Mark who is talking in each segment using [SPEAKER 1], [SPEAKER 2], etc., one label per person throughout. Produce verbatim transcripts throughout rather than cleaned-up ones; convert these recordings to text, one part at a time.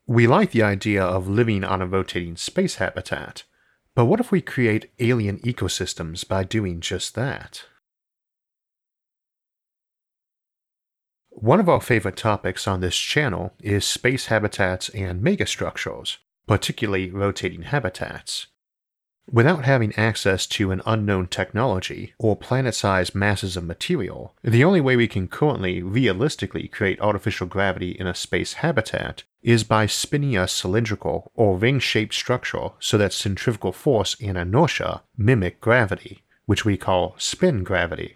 [SPEAKER 1] We like the idea of living on a rotating space habitat, but what if we create alien ecosystems by doing just that? One of our favorite topics on this channel is space habitats and megastructures, particularly rotating habitats. Without having access to an unknown technology or planet-sized masses of material, the only way we can currently realistically create artificial gravity in a space habitat is by spinning a cylindrical or ring-shaped structure so that centrifugal force and inertia mimic gravity, which we call spin gravity.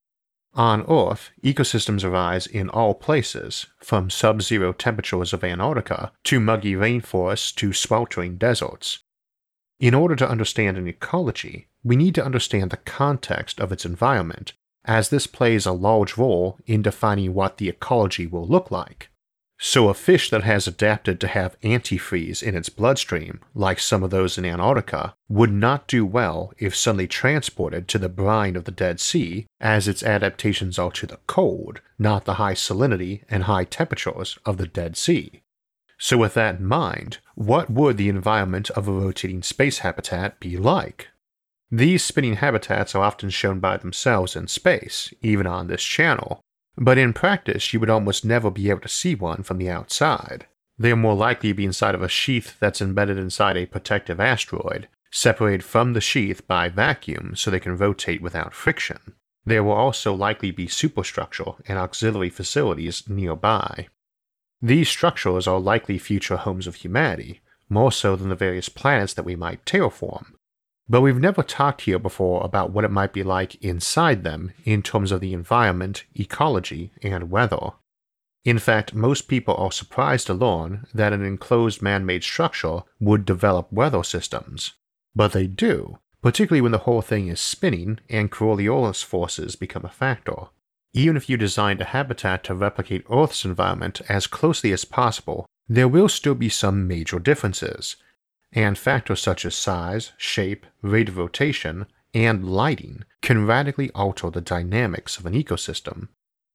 [SPEAKER 1] On Earth, ecosystems arise in all places, from sub-zero temperatures of Antarctica to muggy rainforests to sweltering deserts. In order to understand an ecology, we need to understand the context of its environment, as this plays a large role in defining what the ecology will look like. So a fish that has adapted to have antifreeze in its bloodstream, like some of those in Antarctica, would not do well if suddenly transported to the brine of the Dead Sea, as its adaptations are to the cold, not the high salinity and high temperatures of the Dead Sea. So with that in mind, what would the environment of a rotating space habitat be like? These spinning habitats are often shown by themselves in space, even on this channel, but in practice you would almost never be able to see one from the outside. They are more likely to be inside of a sheath that's embedded inside a protective asteroid, separated from the sheath by vacuum so they can rotate without friction. There will also likely be superstructure and auxiliary facilities nearby. These structures are likely future homes of humanity, more so than the various planets that we might terraform. But we've never talked here before about what it might be like inside them in terms of the environment, ecology, and weather. In fact, most people are surprised to learn that an enclosed man-made structure would develop weather systems. But they do, particularly when the whole thing is spinning and Coriolis forces become a factor. Even if you designed a habitat to replicate Earth's environment as closely as possible, there will still be some major differences, and factors such as size, shape, rate of rotation, and lighting can radically alter the dynamics of an ecosystem.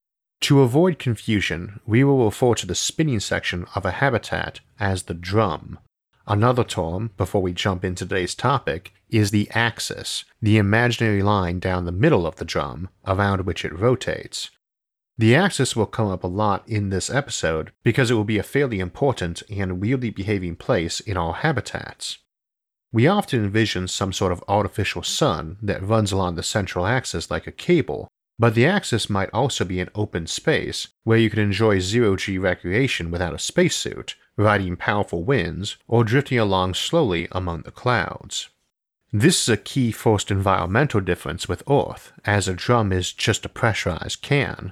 [SPEAKER 1] To avoid confusion, we will refer to the spinning section of a habitat as the drum. Another term, before we jump into today's topic, is the axis, the imaginary line down the middle of the drum, around which it rotates. The axis will come up a lot in this episode because it will be a fairly important and weirdly behaving place in our habitats. We often envision some sort of artificial sun that runs along the central axis like a cable, but the axis might also be an open space where you can enjoy zero-G recreation without a spacesuit, riding powerful winds, or drifting along slowly among the clouds. This is a key first environmental difference with Earth, as a drum is just a pressurized can.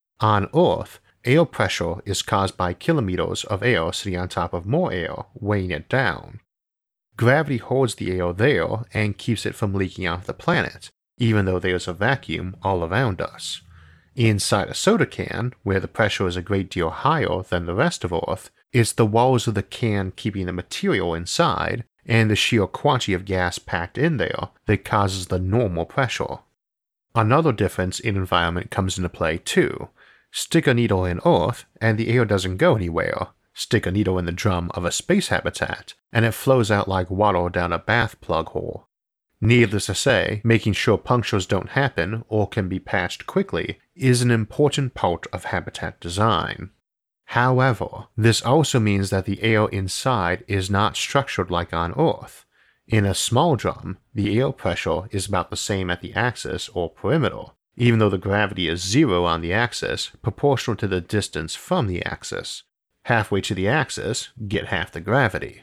[SPEAKER 1] On Earth, air pressure is caused by kilometers of air sitting on top of more air, weighing it down. Gravity holds the air there and keeps it from leaking off the planet, even though there's a vacuum all around us. Inside a soda can, where the pressure is a great deal higher than the rest of Earth, it's the walls of the can keeping the material inside, and the sheer quantity of gas packed in there that causes the normal pressure. Another difference in environment comes into play too. Stick a needle in Earth, and the air doesn't go anywhere. Stick a needle in the drum of a space habitat, and it flows out like water down a bath plug hole. Needless to say, making sure punctures don't happen or can be patched quickly is an important part of habitat design. However, this also means that the air inside is not structured like on Earth. In a small drum, the air pressure is about the same at the axis or perimeter, even though the gravity is zero on the axis proportional to the distance from the axis. Halfway to the axis, get half the gravity.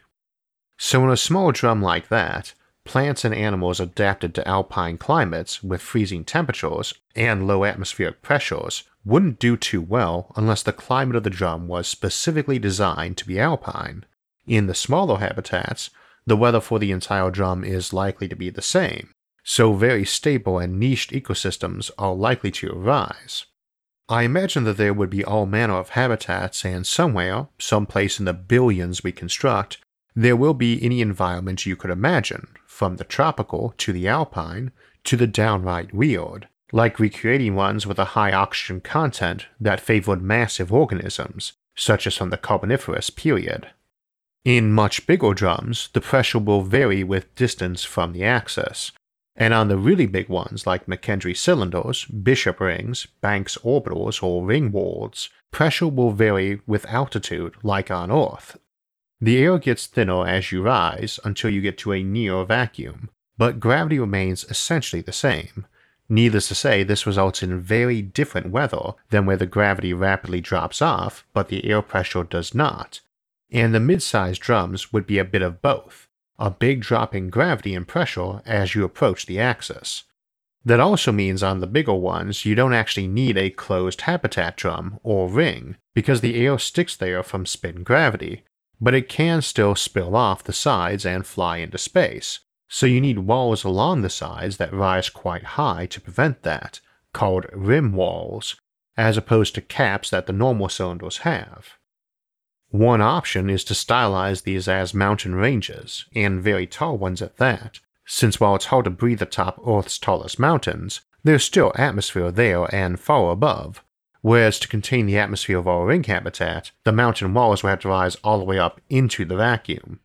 [SPEAKER 1] So in a small drum like that, plants and animals adapted to alpine climates with freezing temperatures and low atmospheric pressures wouldn't do too well unless the climate of the drum was specifically designed to be alpine. In the smaller habitats, the weather for the entire drum is likely to be the same, so very stable and niched ecosystems are likely to arise. I imagine that there would be all manner of habitats, and somewhere, someplace in the billions we construct, there will be any environment you could imagine, from the tropical to the alpine to the downright weird, like recreating ones with a high oxygen content that favored massive organisms, such as from the Carboniferous period. In much bigger drums, the pressure will vary with distance from the axis, and on the really big ones like McKendree cylinders, Bishop rings, Banks orbitals, or Ringwolds, pressure will vary with altitude like on Earth. The air gets thinner as you rise until you get to a near vacuum, but gravity remains essentially the same. Needless to say, this results in very different weather than where the gravity rapidly drops off, but the air pressure does not. And the mid-sized drums would be a bit of both, a big drop in gravity and pressure as you approach the axis. That also means on the bigger ones you don't actually need a closed habitat drum or ring, because the air sticks there from spin gravity, but it can still spill off the sides and fly into space, so you need walls along the sides that rise quite high to prevent that, called rim walls, as opposed to caps that the normal cylinders have. One option is to stylize these as mountain ranges, and very tall ones at that, since while it's hard to breathe atop Earth's tallest mountains, there's still atmosphere there and far above, whereas to contain the atmosphere of our ring habitat, the mountain walls will have to rise all the way up into the vacuum.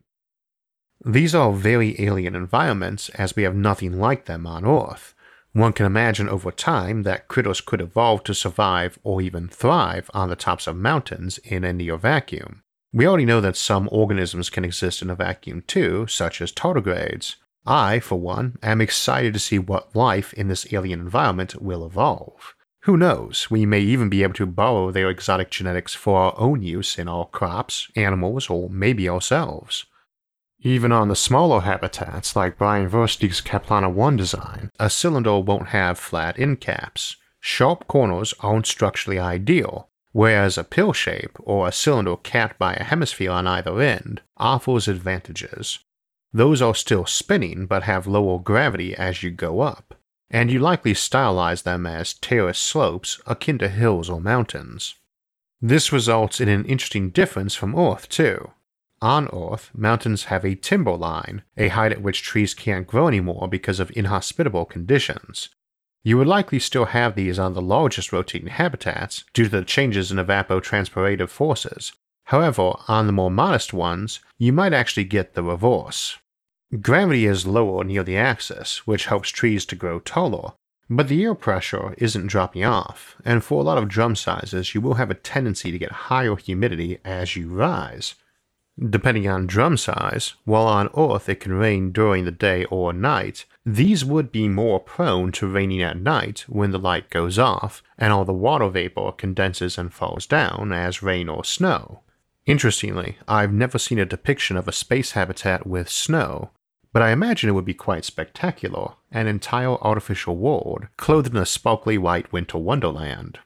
[SPEAKER 1] These are very alien environments as we have nothing like them on Earth. One can imagine over time that critters could evolve to survive or even thrive on the tops of mountains in a near vacuum. We already know that some organisms can exist in a vacuum too, such as tardigrades. I, for one, am excited to see what life in this alien environment will evolve. Who knows, we may even be able to borrow their exotic genetics for our own use in our crops, animals, or maybe ourselves. Even on the smaller habitats like Brian Versteeg's Caplana one design, a cylinder won't have flat end caps. Sharp corners aren't structurally ideal, whereas a pill shape or a cylinder capped by a hemisphere on either end offers advantages. Those are still spinning but have lower gravity as you go up, and you likely stylize them as terraced slopes akin to hills or mountains. This results in an interesting difference from Earth too. On Earth, mountains have a timber line, a height at which trees can't grow anymore because of inhospitable conditions. You would likely still have these on the largest rotating habitats due to the changes in evapotranspirative forces. However, on the more modest ones, you might actually get the reverse. Gravity is lower near the axis, which helps trees to grow taller, but the air pressure isn't dropping off, and for a lot of drum sizes you will have a tendency to get higher humidity as you rise. Depending on drum size, while on Earth it can rain during the day or night, these would be more prone to raining at night when the light goes off and all the water vapor condenses and falls down as rain or snow. Interestingly, I've never seen a depiction of a space habitat with snow, but I imagine it would be quite spectacular, an entire artificial world clothed in a sparkly white winter wonderland.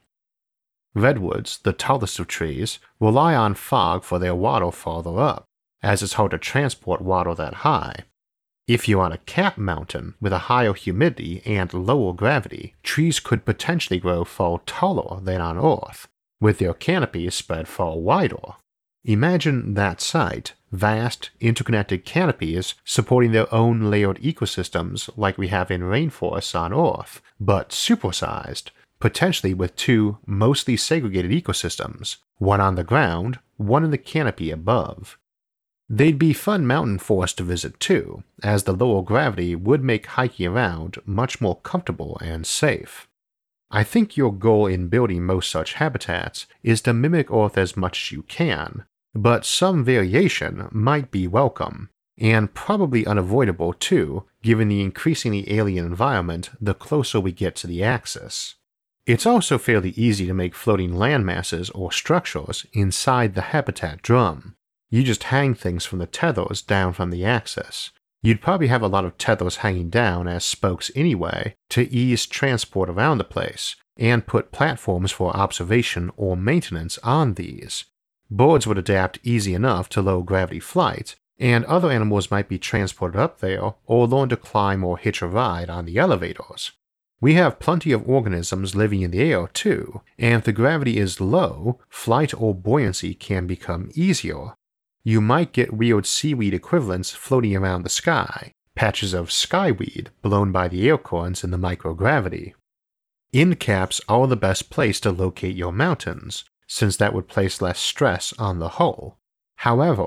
[SPEAKER 1] Redwoods, the tallest of trees, rely on fog for their water farther up, as it's hard to transport water that high. If you're on a cap mountain with a higher humidity and lower gravity, trees could potentially grow far taller than on Earth, with their canopies spread far wider. Imagine that sight, vast, interconnected canopies supporting their own layered ecosystems like we have in rainforests on Earth, but supersized, potentially with two mostly segregated ecosystems, one on the ground, one in the canopy above. They'd be fun mountain forests to visit too, as the lower gravity would make hiking around much more comfortable and safe. I think your goal in building most such habitats is to mimic Earth as much as you can, but some variation might be welcome, and probably unavoidable too, given the increasingly alien environment the closer we get to the axis. It's also fairly easy to make floating landmasses or structures inside the habitat drum. You just hang things from the tethers down from the axis. You'd probably have a lot of tethers hanging down as spokes anyway to ease transport around the place, and put platforms for observation or maintenance on these. Birds would adapt easy enough to low-gravity flight, and other animals might be transported up there or learn to climb or hitch a ride on the elevators. We have plenty of organisms living in the air too, and if the gravity is low, flight or buoyancy can become easier. You might get weird seaweed equivalents floating around the sky, patches of skyweed blown by the air currents in the microgravity. End caps are the best place to locate your mountains, since that would place less stress on the hull. However,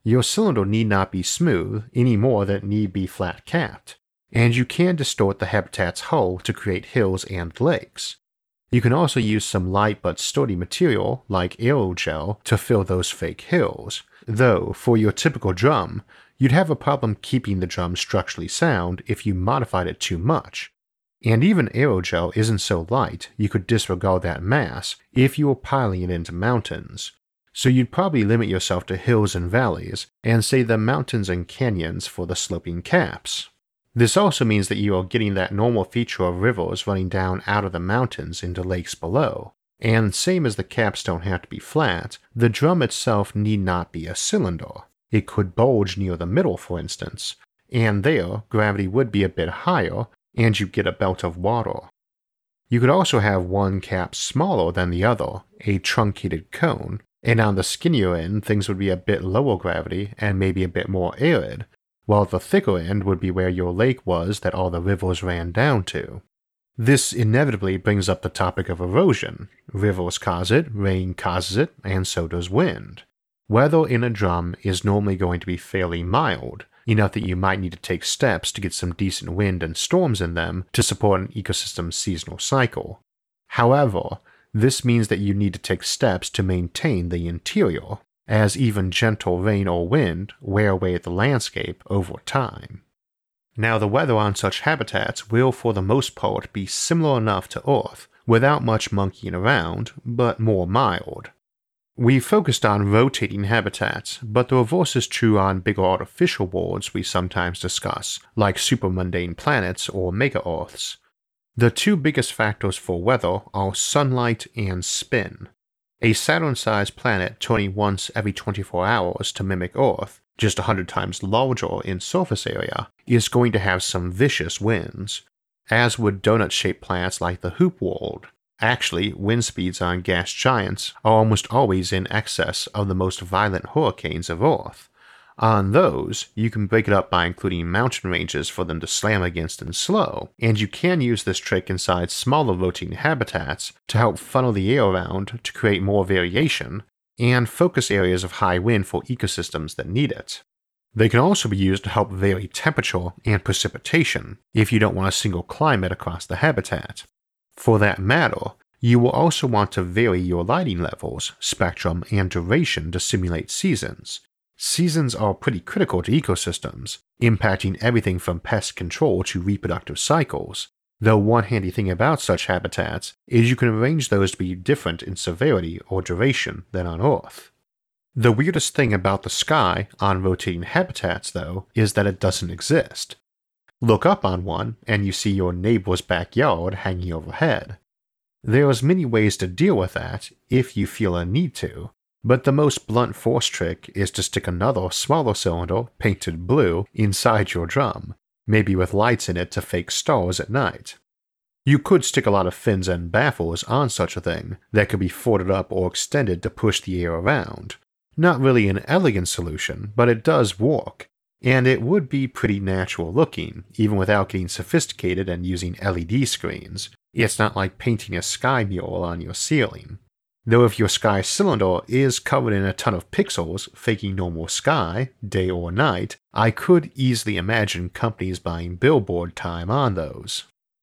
[SPEAKER 1] your cylinder need not be smooth any more than it need be flat capped, and you can distort the habitat's hull to create hills and lakes. You can also use some light but sturdy material like aerogel to fill those fake hills, though for your typical drum, you'd have a problem keeping the drum structurally sound if you modified it too much. And even aerogel isn't so light you could disregard that mass if you were piling it into mountains. So you'd probably limit yourself to hills and valleys, and save the mountains and canyons for the sloping caps. This also means that you are getting that normal feature of rivers running down out of the mountains into lakes below. And same as the caps don't have to be flat, the drum itself need not be a cylinder. It could bulge near the middle, for instance, and there gravity would be a bit higher, and you get a belt of water. You could also have one cap smaller than the other, a truncated cone, and on the skinnier end things would be a bit lower gravity and maybe a bit more arid, while the thicker end would be where your lake was that all the rivers ran down to. This inevitably brings up the topic of erosion. Rivers cause it, rain causes it, and so does wind. Weather in a drum is normally going to be fairly mild, enough that you might need to take steps to get some decent wind and storms in them to support an ecosystem's seasonal cycle. However, this means that you need to take steps to maintain the interior, as even gentle rain or wind wear away at the landscape over time. Now, the weather on such habitats will for the most part be similar enough to Earth, without much monkeying around, but more mild. We focused on rotating habitats, but the reverse is true on bigger artificial worlds we sometimes discuss, like supermundane planets or mega-Earths. The two biggest factors for weather are sunlight and spin. A Saturn-sized planet turning once every twenty-four hours to mimic Earth, just one hundred times larger in surface area, is going to have some vicious winds, as would donut-shaped planets like the Hoop World. Actually, wind speeds on gas giants are almost always in excess of the most violent hurricanes of Earth. On those, you can break it up by including mountain ranges for them to slam against and slow, and you can use this trick inside smaller rotating habitats to help funnel the air around to create more variation, and focus areas of high wind for ecosystems that need it. They can also be used to help vary temperature and precipitation if you don't want a single climate across the habitat. For that matter, you will also want to vary your lighting levels, spectrum, and duration to simulate seasons. Seasons are pretty critical to ecosystems, impacting everything from pest control to reproductive cycles, though one handy thing about such habitats is you can arrange those to be different in severity or duration than on Earth. The weirdest thing about the sky on rotating habitats, though, is that it doesn't exist. Look up on one, and you see your neighbor's backyard hanging overhead. There's many ways to deal with that if you feel a need to, but the most blunt force trick is to stick another smaller cylinder, painted blue, inside your drum, maybe with lights in it to fake stars at night. You could stick a lot of fins and baffles on such a thing that could be folded up or extended to push the air around. Not really an elegant solution, but it does work, and it would be pretty natural looking, even without getting sophisticated and using L E D screens. It's not like painting a sky mural on your ceiling. Though if your sky cylinder is covered in a ton of pixels faking normal sky, day or night, I could easily imagine companies buying billboard time on those.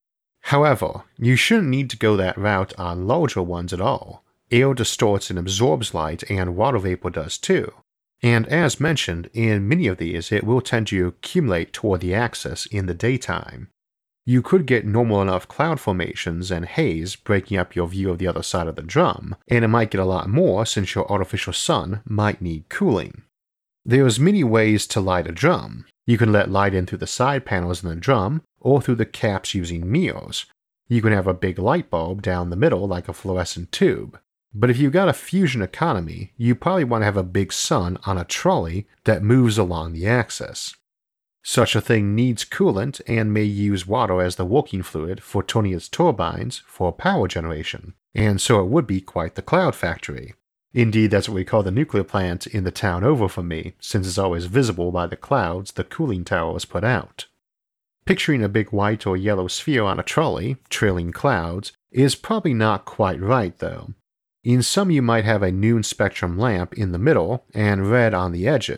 [SPEAKER 1] However, you shouldn't need to go that route on larger ones at all. Air distorts and absorbs light, and water vapor does too. And as mentioned, in many of these it will tend to accumulate toward the axis in the daytime. You could get normal enough cloud formations and haze breaking up your view of the other side of the drum, and it might get a lot more since your artificial sun might need cooling. There's many ways to light a drum. You can let light in through the side panels in the drum, or through the caps using mirrors. You can have a big light bulb down the middle like a fluorescent tube. But if you've got a fusion economy, you probably want to have a big sun on a trolley that moves along the axis. Such a thing needs coolant and may use water as the working fluid for turning its turbines for power generation, and so it would be quite the cloud factory. Indeed, that's what we call the nuclear plant in the town over from me, since it's always visible by the clouds the cooling towers put out. Picturing a big white or yellow sphere on a trolley, trailing clouds, is probably not quite right though. In some you might have a noon spectrum lamp in the middle and red on the edges,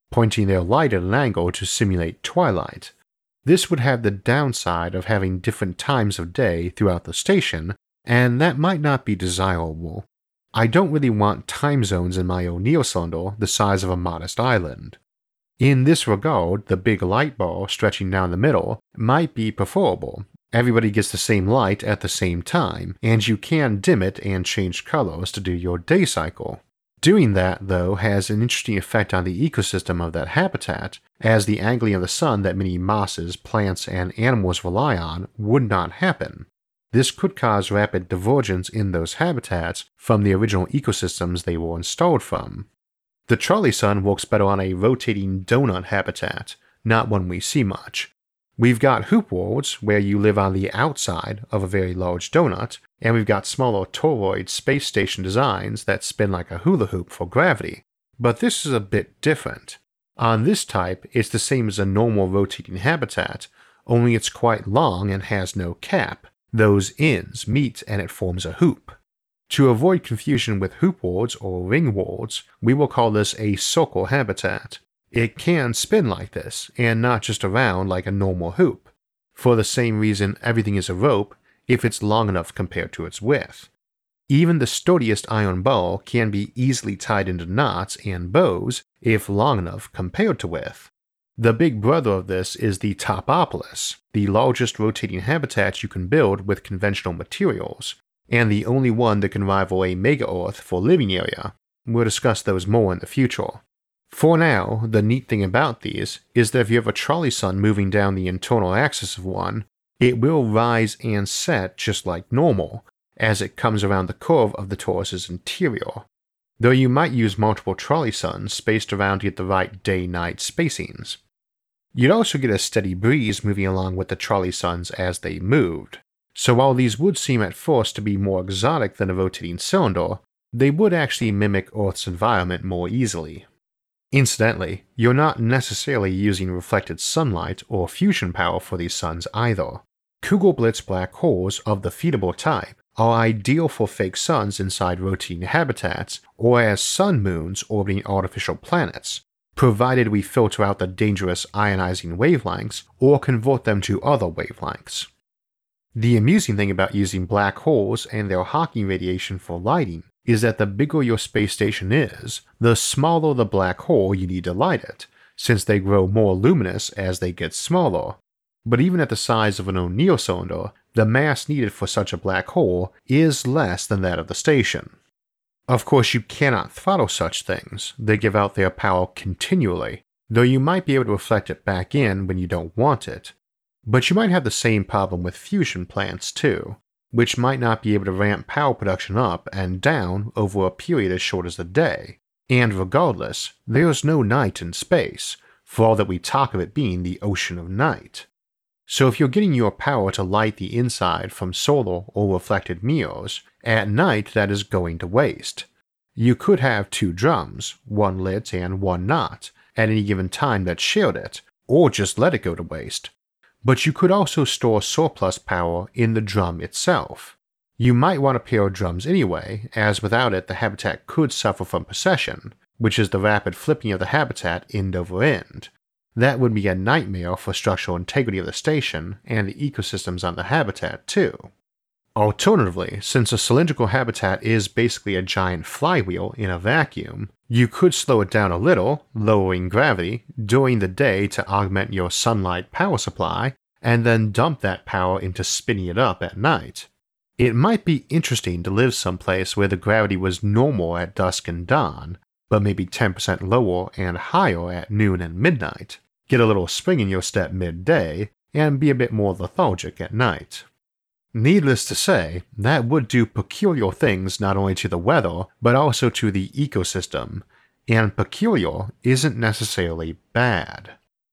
[SPEAKER 1] pointing their light at an angle to simulate twilight. This would have the downside of having different times of day throughout the station, and that might not be desirable. I don't really want time zones in my O'Neill cylinder the size of a modest island. In this regard, the big light bar stretching down the middle might be preferable. Everybody gets the same light at the same time, and you can dim it and change colors to do your day cycle. Doing that, though, has an interesting effect on the ecosystem of that habitat, as the angling of the sun that many mosses, plants, and animals rely on would not happen. This could cause rapid divergence in those habitats from the original ecosystems they were installed from. The Charlie Sun works better on a rotating donut habitat, not one we see much. We've got hoop worlds, where you live on the outside of a very large donut, and we've got smaller toroid space station designs that spin like a hula hoop for gravity. But this is a bit different. On this type, it's the same as a normal rotating habitat, only it's quite long and has no cap. Those ends meet and it forms a hoop. To avoid confusion with hoop worlds or ring worlds, we will call this a circle habitat. It can spin like this, and not just around like a normal hoop. For the same reason everything is a rope if it's long enough compared to its width. Even the sturdiest iron ball can be easily tied into knots and bows if long enough compared to width. The big brother of this is the Topopolis, the largest rotating habitat you can build with conventional materials, and the only one that can rival a mega-Earth for living area. We'll discuss those more in the future. For now, the neat thing about these is that if you have a Charlie Sun moving down the internal axis of one, it will rise and set just like normal, as it comes around the curve of the torus's interior, though you might use multiple Charlie Suns spaced around to get the right day-night spacings. You'd also get a steady breeze moving along with the Charlie Suns as they moved, so while these would seem at first to be more exotic than a rotating cylinder, they would actually mimic Earth's environment more easily. Incidentally, you're not necessarily using reflected sunlight or fusion power for these suns either. Kugelblitz black holes of the feedable type are ideal for fake suns inside rotating habitats or as sun moons orbiting artificial planets, provided we filter out the dangerous ionizing wavelengths or convert them to other wavelengths. The amusing thing about using black holes and their Hawking radiation for lighting is that the bigger your space station is, the smaller the black hole you need to light it, since they grow more luminous as they get smaller. But even at the size of an O'Neill cylinder, the mass needed for such a black hole is less than that of the station. Of course, you cannot throttle such things, they give out their power continually, though you might be able to reflect it back in when you don't want it. But you might have the same problem with fusion plants too, which might not be able to ramp power production up and down over a period as short as the day. And regardless, there's no night in space, for all that we talk of it being the ocean of night. So if you're getting your power to light the inside from solar or reflected mirrors, at night that is going to waste. You could have two drums, one lit and one not, at any given time that shared it, or just let it go to waste. But you could also store surplus power in the drum itself. You might want a pair of drums anyway, as without it the habitat could suffer from precession, which is the rapid flipping of the habitat end over end. That would be a nightmare for structural integrity of the station and the ecosystems on the habitat too. Alternatively, since a cylindrical habitat is basically a giant flywheel in a vacuum, you could slow it down a little, lowering gravity, during the day to augment your sunlight power supply, and then dump that power into spinning it up at night. It might be interesting to live someplace where the gravity was normal at dusk and dawn, but maybe ten percent lower and higher at noon and midnight, get a little spring in your step midday, and be a bit more lethargic at night. Needless to say, that would do peculiar things not only to the weather, but also to the ecosystem, and peculiar isn't necessarily bad.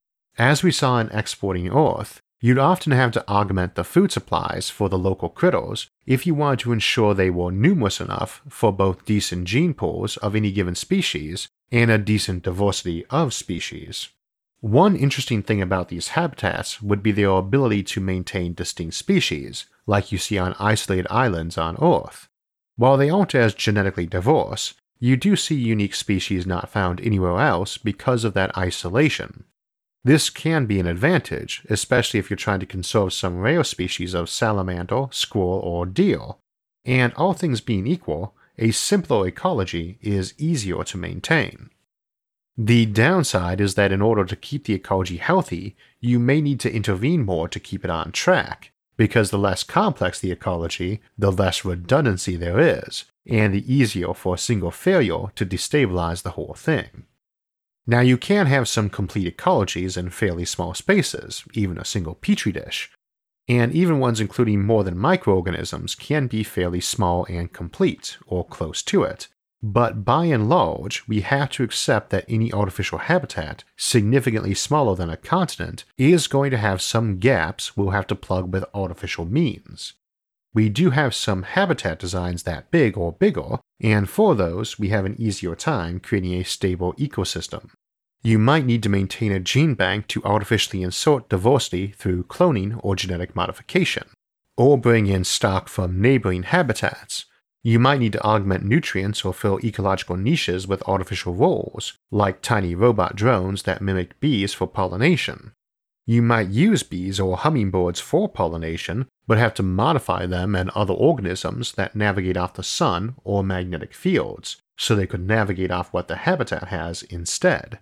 [SPEAKER 1] As we saw in Exporting Earth, you'd often have to augment the food supplies for the local critters if you wanted to ensure they were numerous enough for both decent gene pools of any given species and a decent diversity of species. One interesting thing about these habitats would be their ability to maintain distinct species, like you see on isolated islands on Earth. While they aren't as genetically diverse, you do see unique species not found anywhere else because of that isolation. This can be an advantage, especially if you're trying to conserve some rare species of salamander, squirrel, or deer. And all things being equal, a simpler ecology is easier to maintain. The downside is that in order to keep the ecology healthy, you may need to intervene more to keep it on track, because the less complex the ecology, the less redundancy there is, and the easier for a single failure to destabilize the whole thing. Now, you can have some complete ecologies in fairly small spaces, even a single petri dish, and even ones including more than microorganisms can be fairly small and complete, or close to it. But by and large, we have to accept that any artificial habitat significantly smaller than a continent is going to have some gaps we'll have to plug with artificial means. We do have some habitat designs that big or bigger, and for those, we have an easier time creating a stable ecosystem. You might need to maintain a gene bank to artificially insert diversity through cloning or genetic modification, or bring in stock from neighboring habitats. You might need to augment nutrients or fill ecological niches with artificial roles, like tiny robot drones that mimic bees for pollination. You might use bees or hummingbirds for pollination, but have to modify them and other organisms that navigate off the sun or magnetic fields, so they could navigate off what the habitat has instead.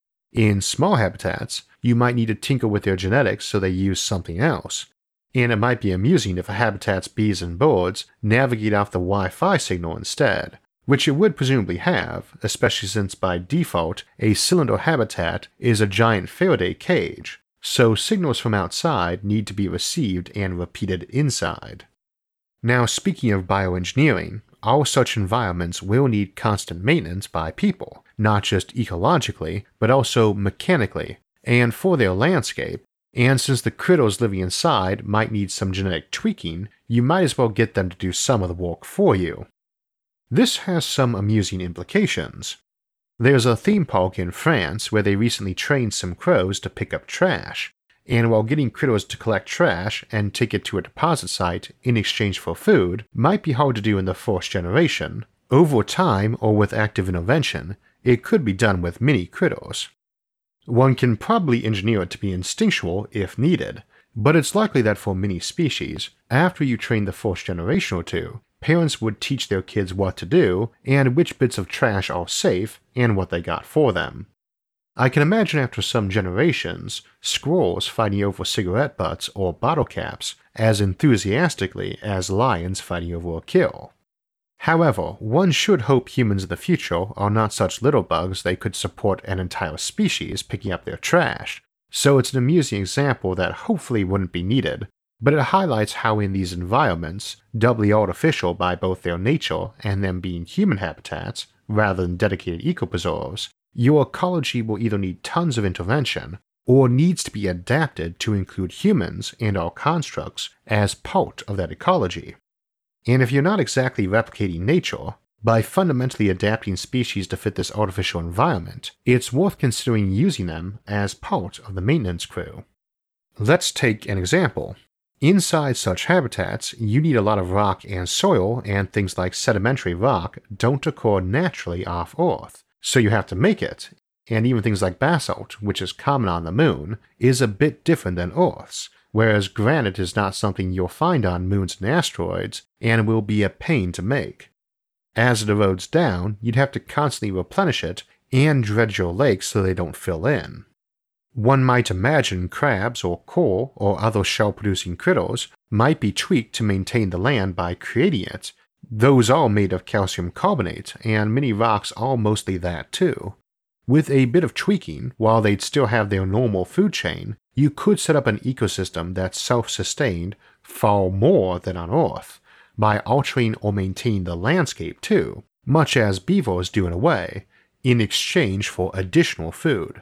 [SPEAKER 1] In small habitats, you might need to tinker with their genetics so they use something else, and it might be amusing if a habitat's bees and birds navigate off the Wi-Fi signal instead, which it would presumably have, especially since by default a cylinder habitat is a giant Faraday cage, so signals from outside need to be received and repeated inside. Now, speaking of bioengineering, all such environments will need constant maintenance by people, not just ecologically, but also mechanically, and for their landscape, and since the critters living inside might need some genetic tweaking, you might as well get them to do some of the work for you. This has some amusing implications. There's a theme park in France where they recently trained some crows to pick up trash, and while getting critters to collect trash and take it to a deposit site in exchange for food might be hard to do in the first generation, over time or with active intervention, it could be done with many critters. One can probably engineer it to be instinctual if needed, but it's likely that for many species, after you train the first generation or two, parents would teach their kids what to do and which bits of trash are safe and what they got for them. I can imagine after some generations, squirrels fighting over cigarette butts or bottle caps as enthusiastically as lions fighting over a kill. However, one should hope humans of the future are not such little bugs they could support an entire species picking up their trash, so it's an amusing example that hopefully wouldn't be needed, but it highlights how in these environments, doubly artificial by both their nature and them being human habitats, rather than dedicated ecopreserves, your ecology will either need tons of intervention, or needs to be adapted to include humans and our constructs as part of that ecology. And if you're not exactly replicating nature, by fundamentally adapting species to fit this artificial environment, it's worth considering using them as part of the maintenance crew. Let's take an example. Inside such habitats, you need a lot of rock and soil, and things like sedimentary rock don't occur naturally off Earth, so you have to make it, and even things like basalt, which is common on the Moon, is a bit different than Earth's, whereas granite is not something you'll find on moons and asteroids, and will be a pain to make. As it erodes down, you'd have to constantly replenish it and dredge your lakes so they don't fill in. One might imagine crabs or coral or other shell-producing critters might be tweaked to maintain the land by creating it. Those are made of calcium carbonate, and many rocks are mostly that too. With a bit of tweaking, while they'd still have their normal food chain, you could set up an ecosystem that's self-sustained far more than on Earth, by altering or maintaining the landscape too, much as beavers do in a way, in exchange for additional food.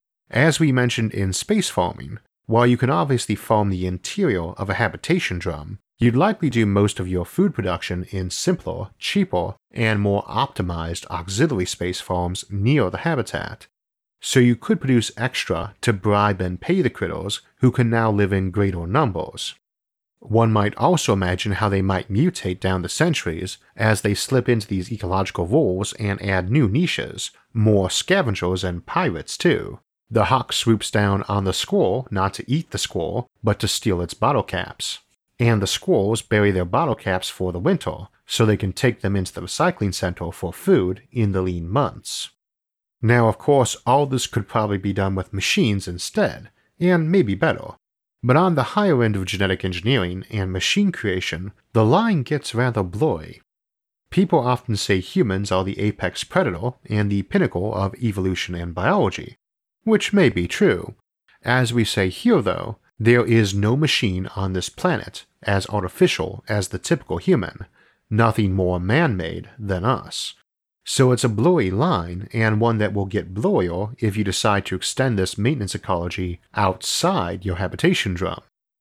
[SPEAKER 1] As we mentioned in space farming, while you can obviously farm the interior of a habitation drum, you'd likely do most of your food production in simpler, cheaper, and more optimized auxiliary space farms near the habitat. So you could produce extra to bribe and pay the critters who can now live in greater numbers. One might also imagine how they might mutate down the centuries as they slip into these ecological roles and add new niches, more scavengers and pirates too. The hawk swoops down on the squirrel not to eat the squirrel, but to steal its bottle caps. And the squirrels bury their bottle caps for the winter, so they can take them into the recycling center for food in the lean months. Now, of course, all this could probably be done with machines instead, and maybe better. But on the higher end of genetic engineering and machine creation, the line gets rather blurry. People often say humans are the apex predator and the pinnacle of evolution and biology, which may be true. As we say here though, there is no machine on this planet as artificial as the typical human, nothing more man-made than us. So it's a blurry line, and one that will get blurrier if you decide to extend this maintenance ecology outside your habitation drum.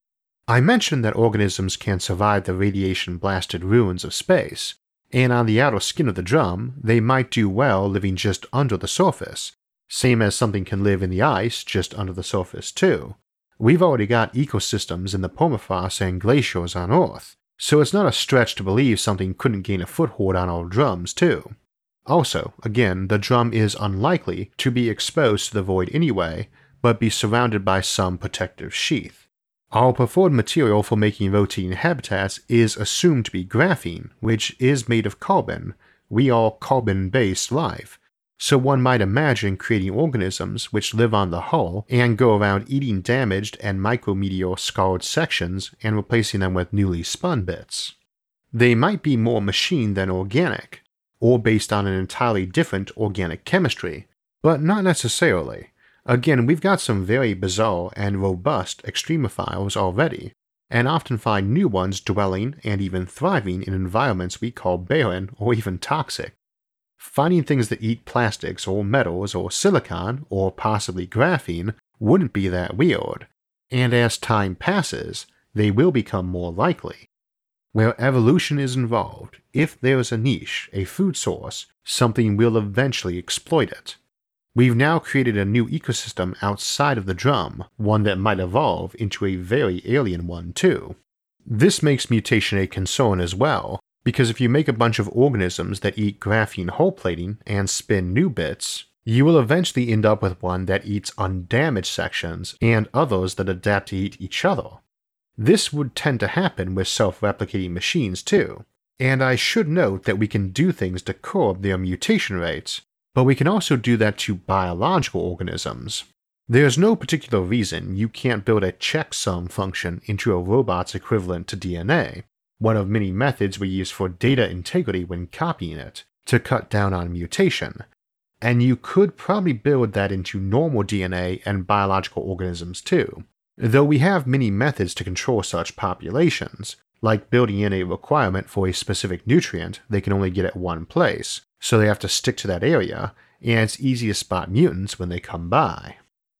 [SPEAKER 1] I mentioned that organisms can survive the radiation-blasted ruins of space, and on the outer skin of the drum, they might do well living just under the surface, same as something can live in the ice just under the surface too. We've already got ecosystems in the permafrost and glaciers on Earth, so it's not a stretch to believe something couldn't gain a foothold on our drums too. Also, again, the drum is unlikely to be exposed to the void anyway, but be surrounded by some protective sheath. Our preferred material for making rotating habitats is assumed to be graphene, which is made of carbon. We are carbon-based life, so one might imagine creating organisms which live on the hull and go around eating damaged and micrometeor scarred sections and replacing them with newly spun bits. They might be more machine than organic, or based on an entirely different organic chemistry, but not necessarily. Again, we've got some very bizarre and robust extremophiles already, and often find new ones dwelling and even thriving in environments we call barren or even toxic. Finding things that eat plastics or metals or silicon or possibly graphene wouldn't be that weird, and as time passes, they will become more likely. Where evolution is involved, if there's a niche, a food source, something will eventually exploit it. We've now created a new ecosystem outside of the drum, one that might evolve into a very alien one too. This makes mutation a concern as well, because if you make a bunch of organisms that eat graphene hull plating and spin new bits, you will eventually end up with one that eats undamaged sections and others that adapt to eat each other. This would tend to happen with self-replicating machines too, and I should note that we can do things to curb their mutation rates, but we can also do that to biological organisms. There's no particular reason you can't build a checksum function into a robot's equivalent to D N A, one of many methods we use for data integrity when copying it, to cut down on mutation, and you could probably build that into normal D N A and biological organisms too. Though we have many methods to control such populations, like building in a requirement for a specific nutrient they can only get at one place, so they have to stick to that area, and it's easy to spot mutants when they come by.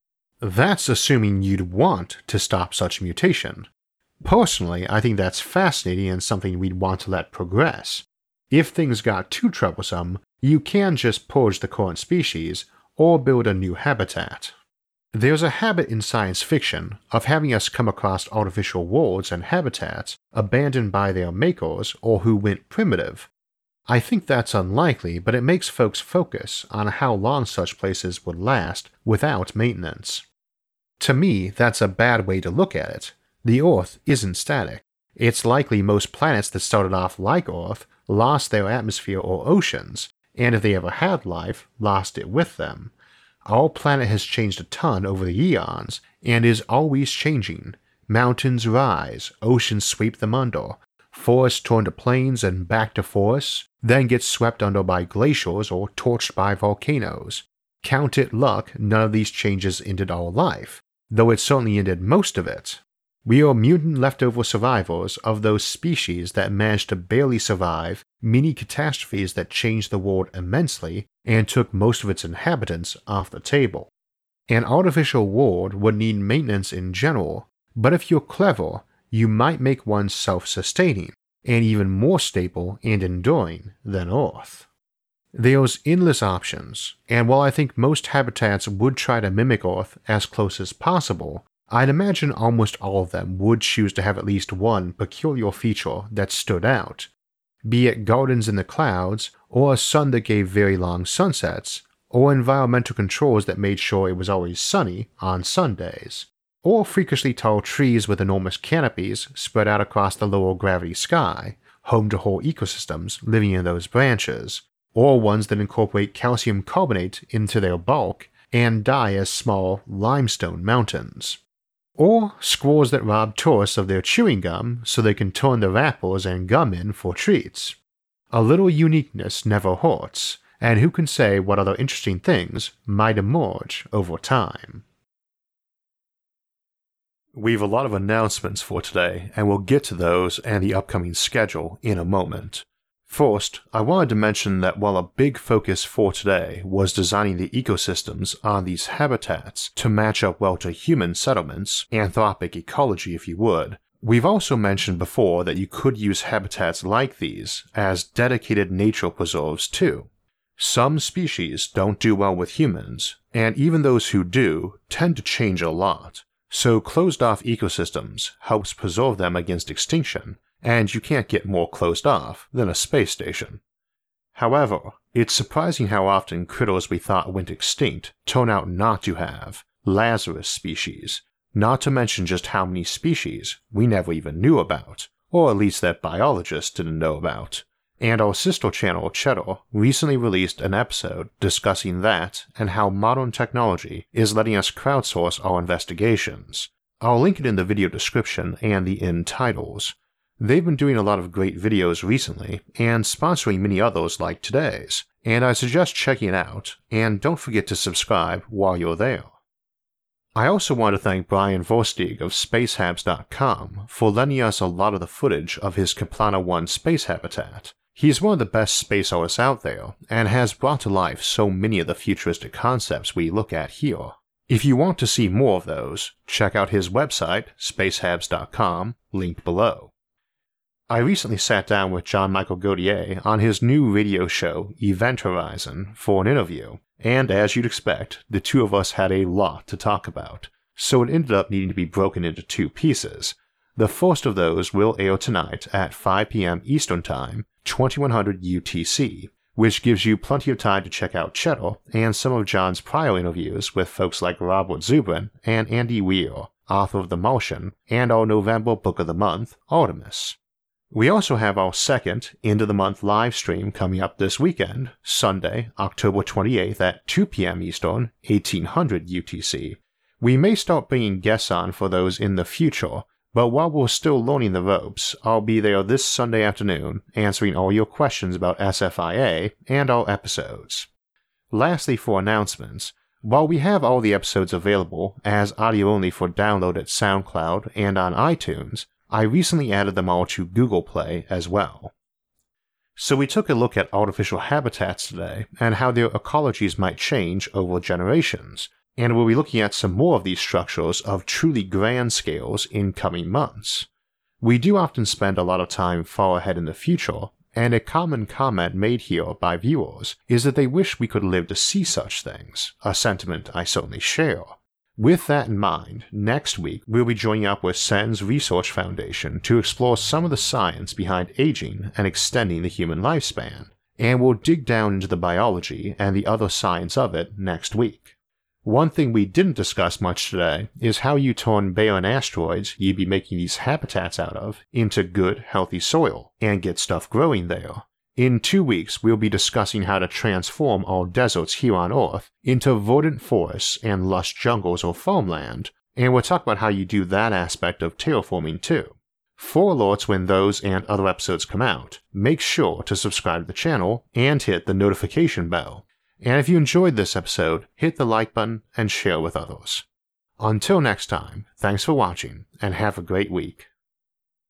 [SPEAKER 1] That's assuming you'd want to stop such mutation. Personally, I think that's fascinating and something we'd want to let progress. If things got too troublesome, you can just purge the current species, or build a new habitat. There's a habit in science fiction of having us come across artificial worlds and habitats abandoned by their makers or who went primitive. I think that's unlikely, but it makes folks focus on how long such places would last without maintenance. To me, that's a bad way to look at it. The Earth isn't static. It's likely most planets that started off like Earth lost their atmosphere or oceans, and if they ever had life, lost it with them. Our planet has changed a ton over the eons, and is always changing. Mountains rise, oceans sweep them under, forests turn to plains and back to forests, then get swept under by glaciers or torched by volcanoes. Count it luck none of these changes ended our life, though it certainly ended most of it. We are mutant leftover survivors of those species that managed to barely survive many catastrophes that changed the world immensely and took most of its inhabitants off the table. An artificial world would need maintenance in general, but if you're clever, you might make one self-sustaining, and even more stable and enduring than Earth. There's endless options, and while I think most habitats would try to mimic Earth as close as possible, I'd imagine almost all of them would choose to have at least one peculiar feature that stood out, be it gardens in the clouds, or a sun that gave very long sunsets, or environmental controls that made sure it was always sunny on Sundays, or freakishly tall trees with enormous canopies spread out across the lower gravity sky, home to whole ecosystems living in those branches, or ones that incorporate calcium carbonate into their bulk and die as small limestone mountains. Or squirrels that rob tourists of their chewing gum so they can turn their apples and gum in for treats. A little uniqueness never hurts, and who can say what other interesting things might emerge over time. We've a lot of announcements for today, and we'll get to those and the upcoming schedule in a moment. First, I wanted to mention that while a big focus for today was designing the ecosystems on these habitats to match up well to human settlements, anthropic ecology if you would, we've also mentioned before that you could use habitats like these as dedicated nature preserves too. Some species don't do well with humans, and even those who do tend to change a lot, so closed-off ecosystems helps preserve them against extinction, and you can't get more closed off than a space station. However, it's surprising how often critters we thought went extinct turn out not to have Lazarus species, not to mention just how many species we never even knew about, or at least that biologists didn't know about. And our sister channel Cheddar recently released an episode discussing that and how modern technology is letting us crowdsource our investigations. I'll link it in the video description and the end titles. They've been doing a lot of great videos recently, and sponsoring many others like today's, and I suggest checking it out, and don't forget to subscribe while you're there. I also want to thank Brian Versteeg of Spacehabs dot com for lending us a lot of the footage of his Kaplana one space habitat. He's one of the best space artists out there, and has brought to life so many of the futuristic concepts we look at here. If you want to see more of those, check out his website, Spacehabs dot com, linked below. I recently sat down with John Michael Gautier on his new radio show, Event Horizon, for an interview, and as you'd expect, the two of us had a lot to talk about, so it ended up needing to be broken into two pieces. The first of those will air tonight at five p.m. Eastern Time, twenty-one hundred U T C, which gives you plenty of time to check out Cheddar and some of John's prior interviews with folks like Robert Zubrin and Andy Weir, author of The Martian, and our November Book of the Month, Artemis. We also have our second end-of-the-month live stream coming up this weekend, Sunday, October twenty-eighth at two p.m. Eastern, eighteen hundred U T C. We may start bringing guests on for those in the future, but while we're still learning the ropes, I'll be there this Sunday afternoon answering all your questions about S F I A and our episodes. Lastly, for announcements, while we have all the episodes available as audio only for download at SoundCloud and on iTunes, I recently added them all to Google Play as well. So we took a look at artificial habitats today and how their ecologies might change over generations, and we'll be looking at some more of these structures of truly grand scales in coming months. We do often spend a lot of time far ahead in the future, and a common comment made here by viewers is that they wish we could live to see such things, a sentiment I certainly share. With that in mind, next week we'll be joining up with SENS Research Foundation to explore some of the science behind aging and extending the human lifespan, and we'll dig down into the biology and the other science of it next week. One thing we didn't discuss much today is how you turn barren asteroids you'd be making these habitats out of into good, healthy soil, and get stuff growing there. In two weeks, we'll be discussing how to transform our deserts here on Earth into verdant forests and lush jungles or farmland, and we'll talk about how you do that aspect of terraforming too. For alerts when those and other episodes come out, make sure to subscribe to the channel and hit the notification bell. And if you enjoyed this episode, hit the like button and share with others. Until next time, thanks for watching and have a great week.